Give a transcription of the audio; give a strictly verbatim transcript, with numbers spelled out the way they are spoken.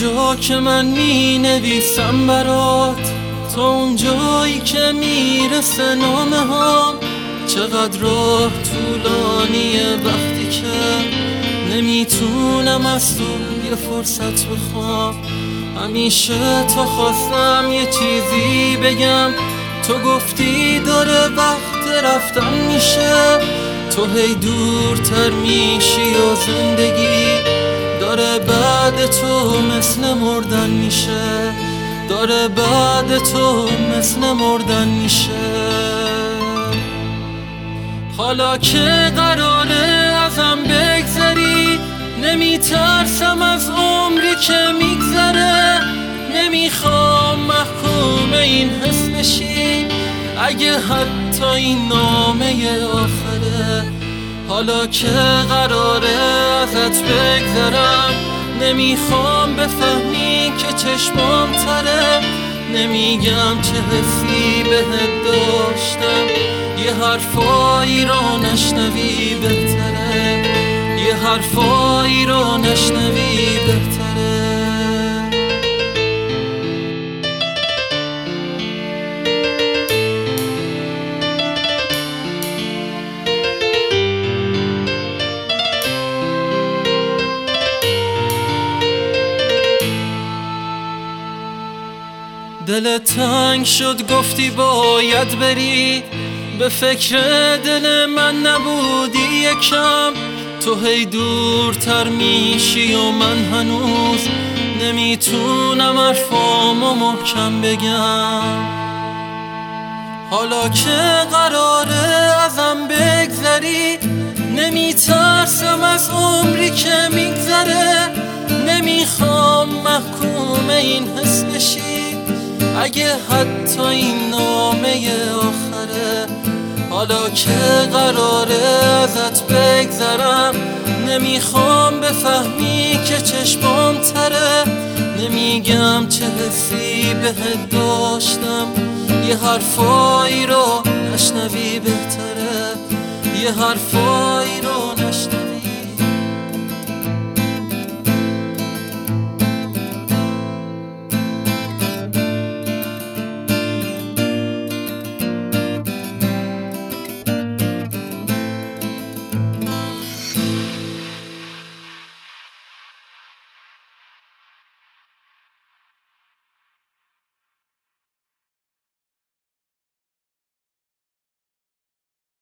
اونجا که من می نویسم برات، تا اونجایی که میرسه نامه هم، چقدر راه طولانیه وقتی که نمیتونم از تو یه فرصت بخوام. همیشه تا خواستم یه چیزی بگم، تو گفتی داره وقت رفتن میشه، تو هی دورتر میشی و زندگی داره بعد تو مثل مردن میشه، داره بعد تو مثل مردن میشه. حالا که قراره ازم بگذری، نمیترسم از عمری که میگذره، نمیخوام محکوم این حس بشی اگه حتی این نامه آخره. حالا که قراره ازت بگذرم، نمیخوام بفهمی که چشمام تره، نمیگم چه حسی بهت داشتم، یه حرفایی رو نشنوی بهتره، یه حرفایی رو نشنوی بهتره. دل تنگ شد گفتی باید بری، به فکر دل من نبودی یکم، تو هی دورتر میشی و من هنوز نمیتونم حرفامو محکم بگم. حالا که قراره ازم بگذری، نمیترسم از عمری که میگذره، نمیخوام محکوم این حس بشی اگه حتی این نامه آخره. حالا که قراره ازت بگذرم، نمیخوام بفهمی که چشمام تره، نمیگم چه حسی بهت داشتم، یه حرفایی رو نشنوی بهتره، یه حرفایی رو نشنوی